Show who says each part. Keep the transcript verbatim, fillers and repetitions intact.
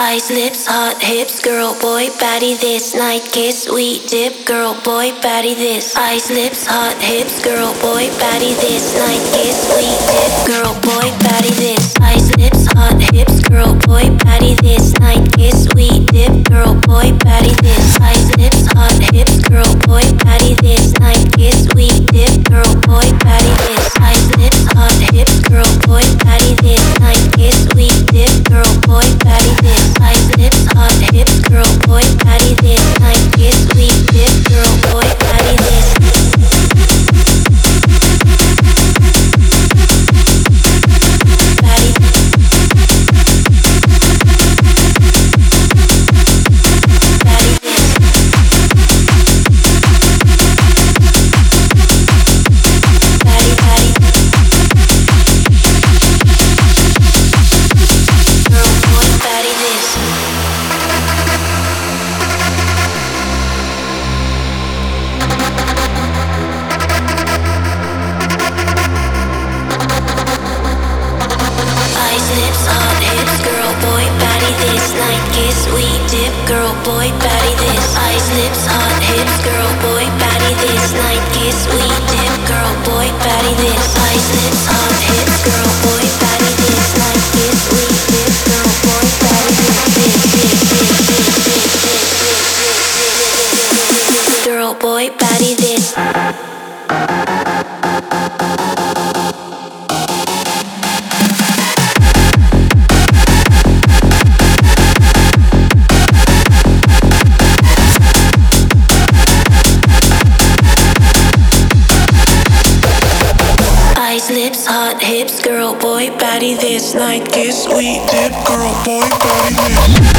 Speaker 1: Eyes, lips, hot hips, girl, boy, body this night, kiss, sweet dip, girl, boy, body this. Eyes, lips, hot hips, girl, boy, body this night, kiss, sweet dip, girl, boy, body this. Eyes, lips, hot hips, girl, boy, body this night, kiss, sweet dip, girl, boy, body this. Eyes, lips, hot hips, girl, boy, body this night, kiss, sweet dip, girl, boy, body this. Eyes, lips, hot hips, girl, boy, body this night, kiss, sweet dip, girl, boy, body this. Eyes, lips, hot hips, girl, boy, body this night, kiss, sweet dip, girl, boy, body this. Body. Body this. Body, body. Girl, boy, body this. Eyes, lips, hot hips, girl, boy, body this night, kiss, sweet dip, girl, boy, body this. Eyes, lips, hot hips, girl, boy, body this night, kiss, sweet dip, girl, boy, body this. Eyes, lips, hot hips, girl, boy, body this night, kiss, sweet dip, girl, boy, body this. Dip, dip, dip, dip, dip, dip, dip, dip, dip, dip, dip. Girl, boy, body this. Eyes, lips, hot hips, girl, boy, body this night, kiss, sweet dip, girl, boy, body this.